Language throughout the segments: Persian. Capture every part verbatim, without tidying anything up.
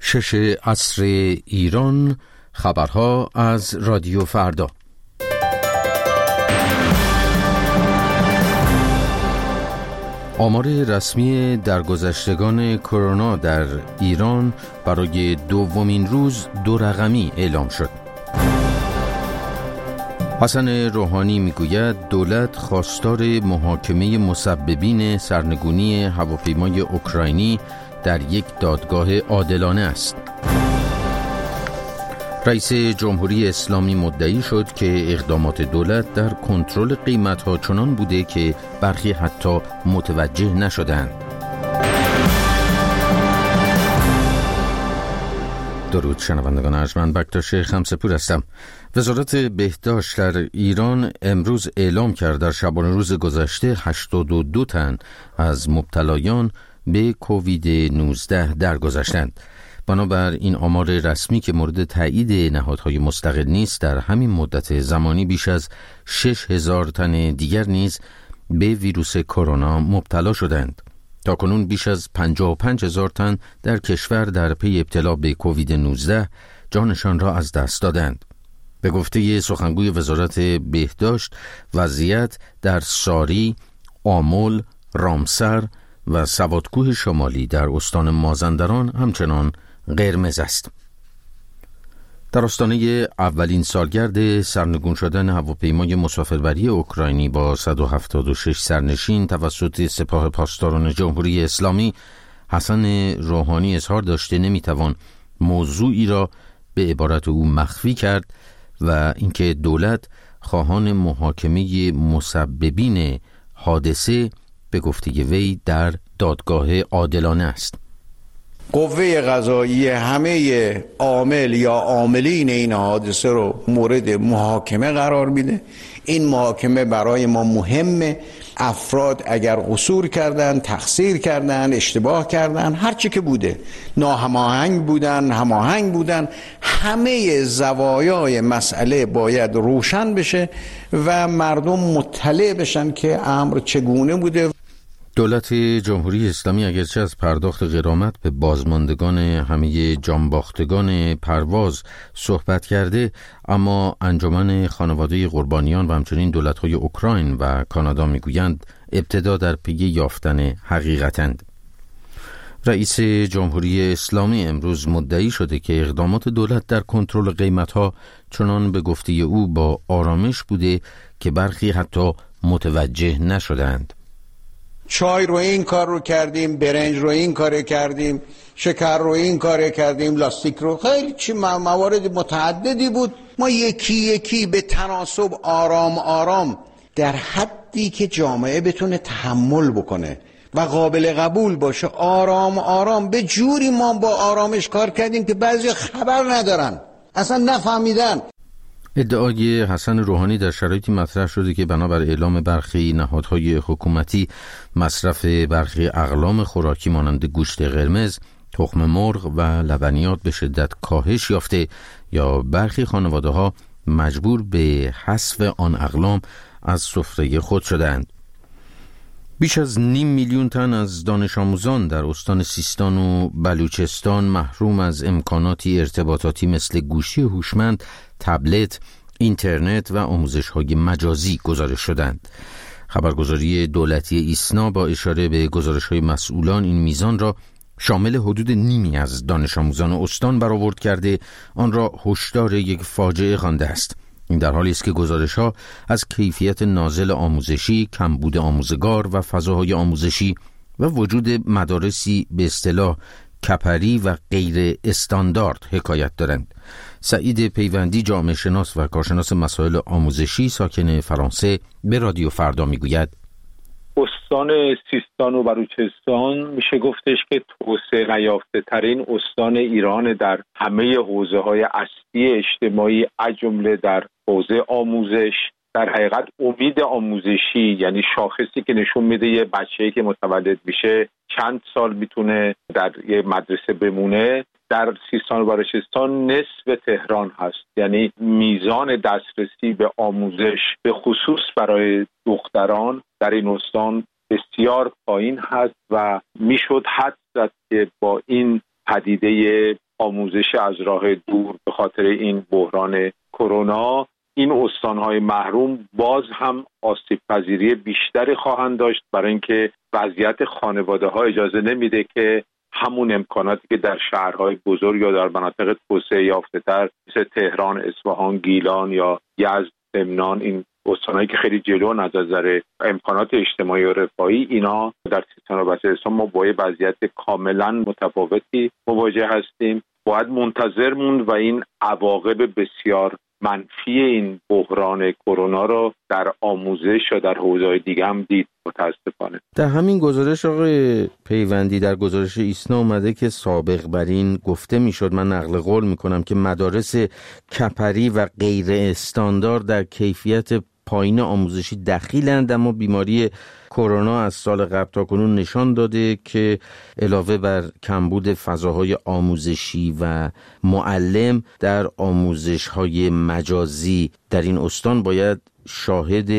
شش عصر ایران، خبرها از رادیو فردا. آمار رسمی درگذشتگان کرونا در ایران برای دومین روز دو رقمی اعلام شد. حسن روحانی میگوید دولت خواستار محاکمه مسببین سرنگونی هواپیمای اوکراینی در یک دادگاه عادلانه است. رئیس جمهوری اسلامی مدعی شد که اقدامات دولت در کنترل قیمت‌ها چنان بوده که برخی حتی متوجه نشدند. درود شنوندگان ارجمند، بکتاش خمسپور هستم. وزارت بهداشت در ایران امروز اعلام کرد در شبانه روز گذشته هشتاد و دو تن از مبتلایان به کووید نوزده درگذشتند. بنابر این آمار رسمی که مورد تایید نهادهای مستقل نیست، در همین مدت زمانی بیش از شش هزار تن دیگر نیز به ویروس کرونا مبتلا شدند. تاکنون بیش از پنجاه و پنج هزار تن در کشور در پی ابتلا به کووید نوزده جانشان را از دست دادند. به گفته سخنگوی وزارت بهداشت، وضعیت در ساری، آمل، رامسر و سوادکوه شمالی در استان مازندران همچنان قرمز است. در آستانه اولین سالگرد سرنگون شدن هواپیمای مسافربری اوکراینی با صد و هفتاد و شش سرنشین توسط سپاه پاسداران جمهوری اسلامی، حسن روحانی اظهار داشته نمیتوان موضوعی را به عبارت او مخفی کرد و اینکه دولت خواهان محاکمه مسببین حادثه به گفته وی در دادگاه عادلانه است. قوه قضاییه همه عامل یا عاملین این حادثه رو مورد محاکمه قرار میده. این محاکمه برای ما مهمه. افراد اگر قصور کردن، تقصیر کردن، اشتباه کردن، هر چی که بوده، ناهماهنگ بودن، هماهنگ بودن، همه زوایای مسئله باید روشن بشه و مردم مطلع بشن که امر چگونه بوده. دولت جمهوری اسلامی اگرچه از پرداخت غرامت به بازماندگان همه جانباختگان پرواز صحبت کرده، اما انجمن خانواده قربانیان و همچنین دولت‌های اوکراین و کانادا میگویند ابتدا در پی یافتن حقیقتند. رئیس جمهوری اسلامی امروز مدعی شده که اقدامات دولت در کنترل قیمت‌ها چنان به گفته او با آرامش بوده که برخی حتی متوجه نشدند. چای رو این کار رو کردیم، برنج رو این کار کردیم، شکر رو این کار کردیم، لاستیک رو، خیلی چی موارد متعددی بود. ما یکی یکی به تناسب آرام آرام در حدی که جامعه بتونه تحمل بکنه و قابل قبول باشه، آرام آرام به جوری ما با آرامش کار کردیم که بعضی خبر ندارن، اصلا نفهمیدن. ادعای حسن روحانی در شرایطی مطرح شده که بنابر اعلام برخی نهادهای حکومتی مصرف برخی اقلام خوراکی مانند گوشت قرمز، تخم مرغ و لبنیات به شدت کاهش یافته یا برخی خانواده‌ها مجبور به حذف آن اقلام از سفره خود شدند. بیش از نیم میلیون تن از دانش آموزان در استان سیستان و بلوچستان محروم از امکاناتی ارتباطاتی مثل گوشی هوشمند، تبلت، اینترنت و آموزش‌های مجازی گزارش شدند. خبرگزاری دولتی ایسنا با اشاره به گزارش‌های مسئولان این میزان را شامل حدود نیمی از دانش آموزان استان برآورد کرده، آن را هشدار یک فاجعه خوانده است. این در حالی است که گزارش‌ها از کیفیت نازل آموزشی، کمبود آموزگار و فضاهای آموزشی و وجود مدارسی به اصطلاح کپری و غیر استاندارد حکایت دارند. سعید پیوندی، جامعه شناس و کارشناس مسائل آموزشی ساکن فرانسه، به رادیو فردا میگوید استان سیستان و بلوچستان میشه گفتش که توسعه نیافته ترین استان ایران در همه حوزه های اصلی اجتماعی، از جمله در حوزه آموزش. در حقیقت امید آموزشی، یعنی شاخصی که نشون میده یه بچه‌ای که متولد میشه چند سال میتونه در یه مدرسه بمونه، در سیستان و بلوچستان نصف تهران هست. یعنی میزان دسترسی به آموزش به خصوص برای دختران در این استان بسیار پایین هست و میشد حد زد که با این پدیده آموزش از راه دور به خاطر این بحران کرونا، این استانهای محروم باز هم آسیب پذیری بیشتری خواهند داشت، برای اینکه وضعیت خانواده ها اجازه نمیده که همون امکاناتی که در شهرهای بزرگ یا در مناطق توسعه یافته تر مثل تهران، اصفهان، گیلان یا یزد، لمنان، این استانهایی که خیلی جلو از نظر امکانات اجتماعی و رفاهی، اینا در سیستان و بلوچستان ما با وضعیت کاملا متفاوتی مواجه هستیم. باید منتظر موند و این عواقب بسیار منفی این بحران کرونا رو در آموزش و در حوزه‌های دیگه هم دید متاسفانه. در همین گزارش آقای پیوندی، در گزارش ایسنا اومده که سابق بر این گفته میشد، من نقل قول میکنم، که مدارس کپری و غیر استاندارد در کیفیت پایین آموزشی دخیلند، اما بیماری کرونا از سال قبل تا کنون نشان داده که علاوه بر کمبود فضاهای آموزشی و معلم، در آموزش‌های مجازی در این استان باید شاهد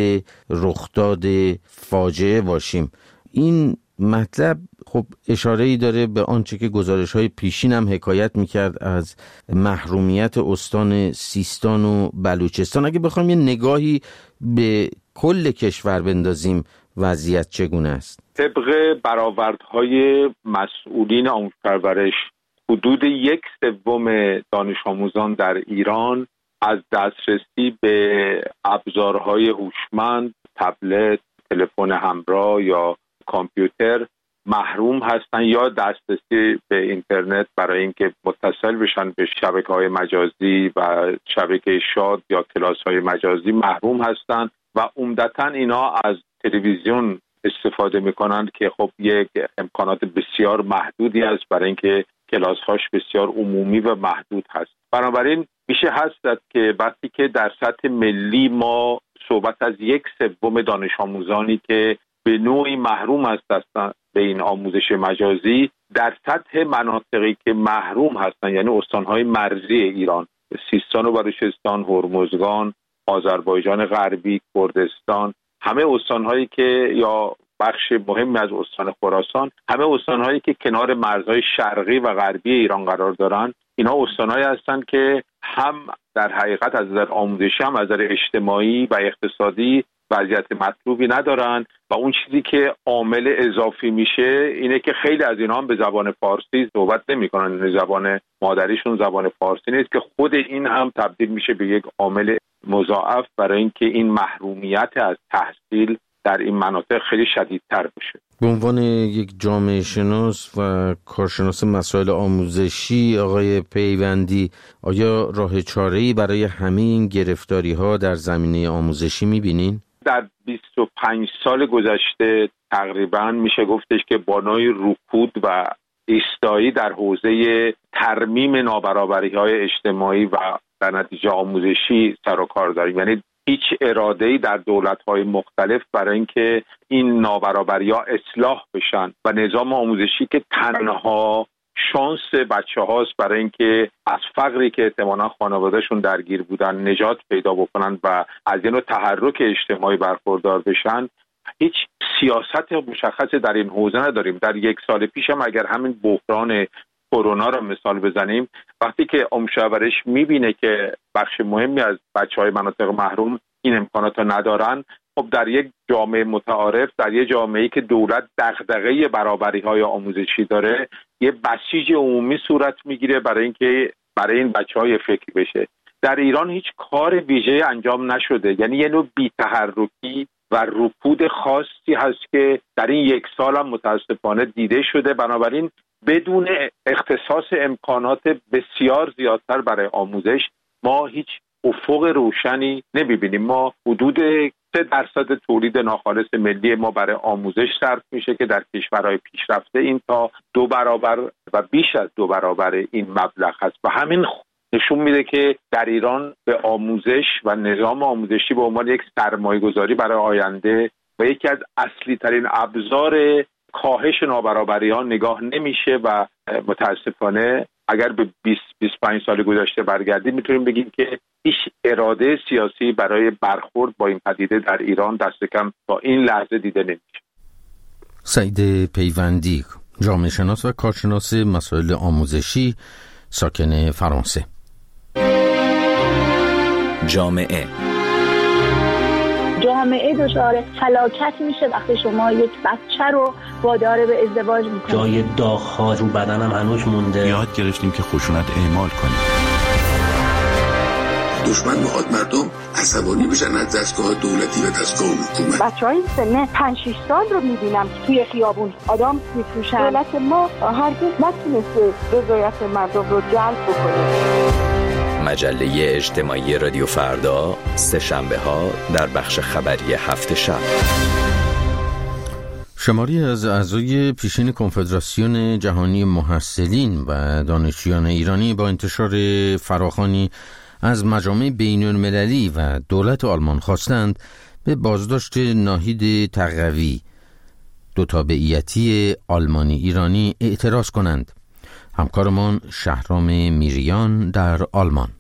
رخداد فاجعه باشیم. این مطلب خب اشاره‌ای داره به آنچه که گزارش‌های پیشین هم حکایت می‌کرد از محرومیت استان سیستان و بلوچستان. اگه بخوایم یه نگاهی به کل کشور بندازیم، وضعیت چگونه است؟ طبق برآوردهای مسئولین آموزش پرورش، حدود یک سوم دانش آموزان در ایران از دسترسی به ابزارهای هوشمند، تبلت، تلفن همراه یا کامپیوتر محروم هستن، یا دسترسی به اینترنت برای اینکه متصل بشن به شبکه‌های مجازی و شبکه شاد یا کلاس‌های مجازی محروم هستن و عمدتاً اینا از تلویزیون استفاده میکنند که خب یک امکانات بسیار محدودی است برای اینکه کلاس‌هاش بسیار عمومی و محدود هست. بنابراین میشه هست که وقتی که در سطح ملی ما صحبت از یک سوم دانش آموزانی که به نوعی محروم هستند به این آموزش مجازی، در سطح مناطقی که محروم هستند، یعنی استان‌های مرزی ایران، سیستان و بلوچستان، هرمزگان، آذربایجان غربی، کردستان، همه استان‌هایی که یا بخش مهمی از استان خراسان، همه استان‌هایی که کنار مرزهای شرقی و غربی ایران قرار دارند، اینا استان‌هایی هستند که هم در حقیقت از نظر آموزشی هم از نظر اجتماعی و اقتصادی وضعیت مطلوبی ندارن و اون چیزی که عامل اضافی میشه اینه که خیلی از اینا هم به زبان فارسی صحبت نمی‌کنن، زبان مادریشون زبان فارسی نیست، که خود این هم تبدیل میشه به یک عامل مضاعف برای اینکه این محرومیت از تحصیل در این مناطق خیلی شدیدتر بشه. به عنوان یک جامعه شناس و کارشناس مسائل آموزشی، آقای پیوندی، آیا راه چاره‌ای برای همه این گرفتاری‌ها در زمینه آموزشی می‌بینین؟ در بیست و پنج سال گذشته تقریباً میشه گفتش که با نوعی رکود و ایستایی در حوزه ترمیم نابرابری‌های اجتماعی و در نتیجه آموزشی سر و کار داریم. یعنی هیچ اراده‌ای در دولت‌های مختلف برای اینکه این نابرابری‌ها اصلاح بشن و نظام آموزشی که تنها شانس بچه‌هاست برای اینکه از فقری که احتمالاً خانواده‌شون درگیر بودن نجات پیدا بکنن و از این تحرک اجتماعی برخوردار بشن، هیچ سیاست مشخصی در این حوزه نداریم. در یک سال پیش هم اگر همین بحران کرونا را مثال بزنیم، وقتی که آموزش پرورش می‌بینه که بخش مهمی از بچه‌های مناطق محروم این امکانات را ندارن، خب در یک جامعه متعارف، در یک جامعه‌ای که دولت دغدغه برابری‌های آموزشی داره، یه بسیج عمومی صورت میگیره برای اینکه برای این بچه‌ها فکر بشه. در ایران هیچ کار ویژه انجام نشده، یعنی یه نوع بی‌تحرکی و رکود خاصی هست که در این یک سال هم متاسفانه دیده شده. بنابراین بدون اختصاص امکانات بسیار زیادتر برای آموزش ما هیچ افق روشنی نمی‌بینیم. ما حدود سه درصد تولید ناخالص ملی ما برای آموزش صرف میشه که در کشورهای پیشرفته این تا دو برابر و بیش از دو برابر این مبلغ هست و همین نشون میده که در ایران به آموزش و نظام آموزشی به عنوان یک سرمایه‌گذاری برای آینده و یکی از اصلی ترین ابزار کاهش نابرابری‌ها نگاه نمیشه و متاسفانه اگر به بیست بیست و پنج سال گذشته برگردیم میتونیم بگیم که هیچ اراده سیاسی برای برخورد با این پدیده در ایران دست کم تا این لحظه دیده نمیشه. سعید پیوندی، جامعه شناس و کارشناس مسائل آموزشی، ساکن فرانسه. جامعه جامعه دچار فلاکت میشه وقتی شما یک بچه رو وادار به ازدواج میکنید. جای داغ‌ها رو بدنم هنوز مونده. یاد گرفتیم که خشونت اعمال کنیم. دشمن میخواد مردم عصبانی بشن از دستگاه دولتی و دستگاه حکومت. بچهای سن پنج شش سال رو میبینم توی خیابون آدم میفروشن. دولت ما هرگز نتونسته رضایت مردم رو جلب بکنه. مجله اجتماعی رادیو فردا، سه شنبه ها در بخش خبری هفت شب. شماری از اعضای پیشین کنفدراسیون جهانی محصلین و دانشجویان ایرانی با انتشار فراخوانی از مجامع بین‌المللی و دولت آلمان خواستند به بازداشت ناهید تقوی، دو تابعیتی آلمانی ایرانی، اعتراض کنند. همکارمان شهرام میریان در آلمان.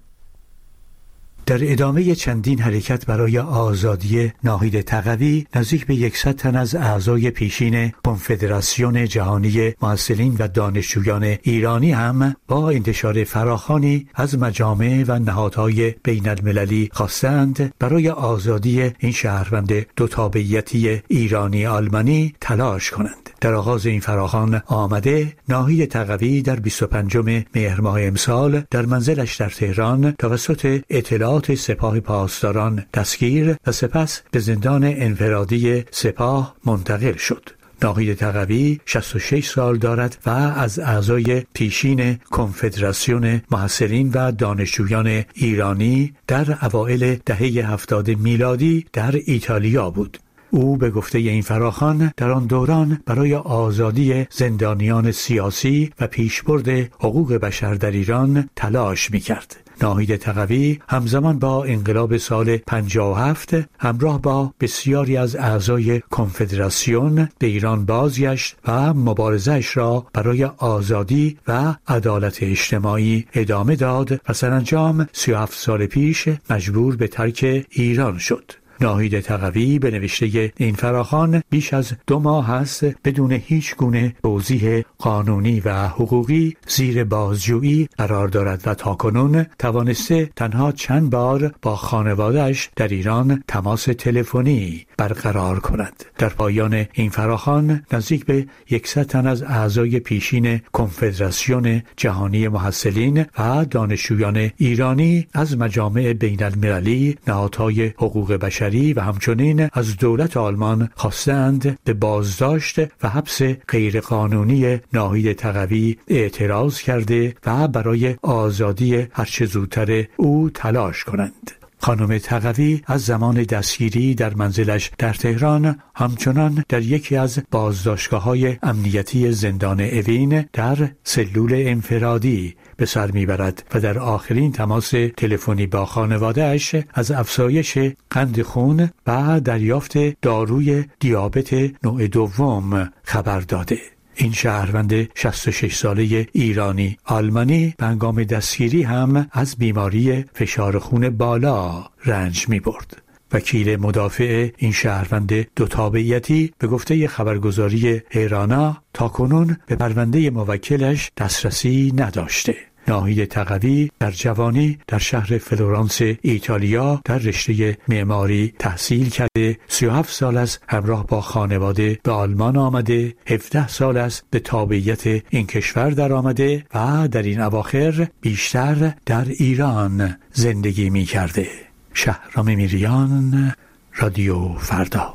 در ادامه چندین حرکت برای آزادی ناهید تقوی، نزدیک به صد تن از اعضای پیشین کنفدراسیون جهانی محصلین و دانشجویان ایرانی هم با انتشار فراخوانی از مجامع و نهادهای بین المللی خواستند برای آزادی این شهروند دو تابعیتی ایرانی آلمانی تلاش کنند. در آغاز این فراخوان آمده، ناهید تقوی در بیست و پنجم مهر ماه امسال در منزلش در تهران توسط اطلاعات سپاه پاسداران دستگیر و سپس به زندان انفرادی سپاه منتقل شد. ناهید تقوی شصت و شش سال دارد و از اعضای پیشین کنفدراسیون محصلین و دانشجویان ایرانی در اوایل دهه هفتاد میلادی در ایتالیا بود. او به گفته این فراخوان در آن دوران برای آزادی زندانیان سیاسی و پیشبرد حقوق بشر در ایران تلاش می‌کرد. ناهید تقوی همزمان با انقلاب سال پنجاه و هفت همراه با بسیاری از اعضای کنفدراسیون به ایران بازگشت و مبارزه‌اش را برای آزادی و عدالت اجتماعی ادامه داد و سرانجام سی و هفت سال پیش مجبور به ترک ایران شد. ناهید تقوی به نوشته این فراخوان بیش از دو ماه است بدون هیچ گونه توضیح قانونی و حقوقی زیر بازجویی قرار دارد و تاکنون توانسته تنها چند بار با خانواده‌اش در ایران تماس تلفنی برقرار کند. در پایان این فراخوان نزدیک به صد تن از اعضای پیشین کنفدراسیون جهانی محصلین و دانشجویان ایرانی از مجامع بین المللی، نهادهای حقوق بشر و همچنین از دولت آلمان خواستند به بازداشت و حبس غیرقانونی ناهید تقوی اعتراض کرده و برای آزادی هرچه زودتر او تلاش کنند. خانم تقوی از زمان دستگیری در منزلش در تهران همچنان در یکی از بازداشتگاه‌های امنیتی زندان اوین در سلول انفرادی به سر میبرد و در آخرین تماس تلفنی با خانواده‌اش از افزایش قند خون و دریافت داروی دیابت نوع دوم خبر داده. این شهروند شصت و شش ساله ایرانی آلمانی به هنگام دستگیری هم از بیماری فشار خون بالا رنج می برد. وکیل مدافع این شهروند دو تابعیتی به گفته خبرگزاری هیرانا تاکنون به پرونده موکلش دسترسی نداشته. ناهید تقوی در جوانی در شهر فلورانس ایتالیا در رشته معماری تحصیل کرده، سی و هفت سال است همراه با خانواده به آلمان آمده، هفده سال است به تابعیت این کشور در آمده و در این اواخر بیشتر در ایران زندگی می کرده. شهرام میریان، رادیو فردا.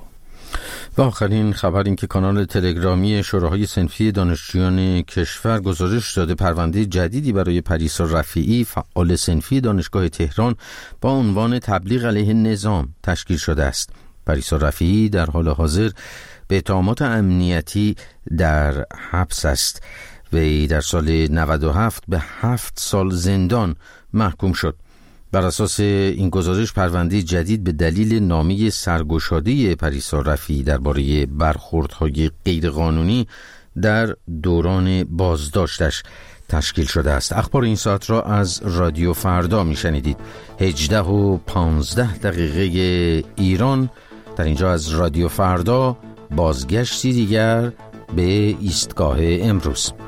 و آخرین خبر این که کانال تلگرامی شوراهای صنفی دانشجویان کشور گزارش داده پرونده جدیدی برای پریسا رفیعی، فعال صنفی دانشگاه تهران، با عنوان تبلیغ علیه نظام تشکیل شده است. پریسا رفیعی در حال حاضر به اتهامات امنیتی در حبس است و در سال نود و هفت به هفت سال زندان محکوم شد. بر اساس این گزارش پرونده جدید به دلیل نامه سرگشاده پریسا رفیعی درباره برخوردهای غیرقانونی در دوران بازداشتش تشکیل شده است. اخبار این ساعت را از رادیو فردا میشنیدید. هجده و پانزده دقیقه ایران. در اینجا از رادیو فردا بازگشتی دیگر به ایستگاه امروز.